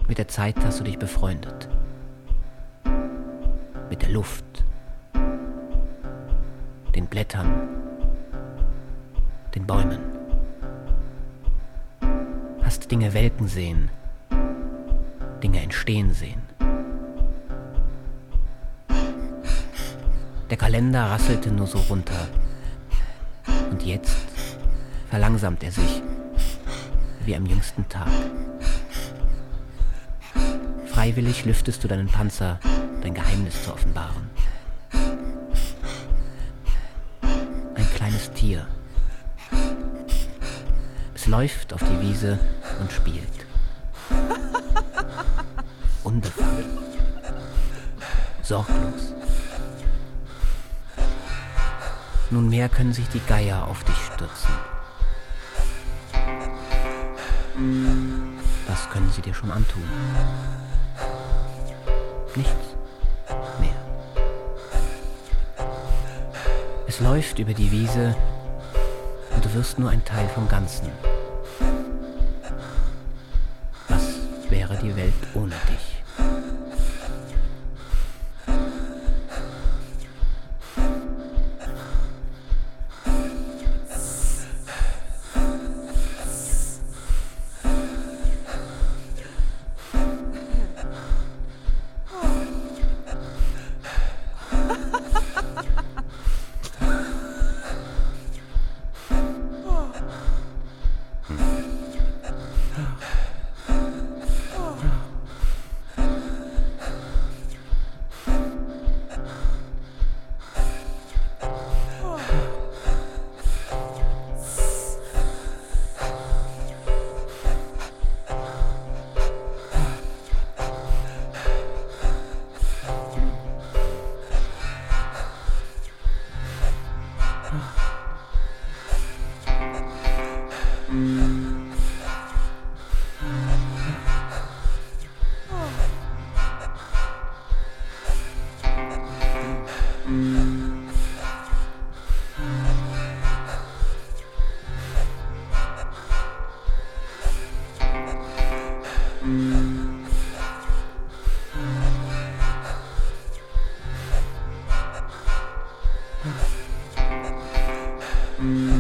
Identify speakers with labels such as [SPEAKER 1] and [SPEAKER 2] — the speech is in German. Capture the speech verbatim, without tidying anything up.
[SPEAKER 1] Mit der Zeit hast du dich befreundet. Mit der Luft, den Blättern, den Bäumen. Hast Dinge welken sehen, Dinge entstehen sehen. Der Kalender rasselte nur so runter. Und jetzt verlangsamt er sich, wie am jüngsten Tag. Freiwillig lüftest du deinen Panzer, dein Geheimnis zu offenbaren. Ein kleines Tier. Es läuft auf die Wiese und spielt. Unbefangen. Sorglos. Nunmehr können sich die Geier auf dich stürzen. Was können sie dir schon antun? Nichts mehr. Es läuft über die Wiese und du wirst nur ein Teil vom Ganzen. Was wäre die Welt ohne dich?
[SPEAKER 2] Mm.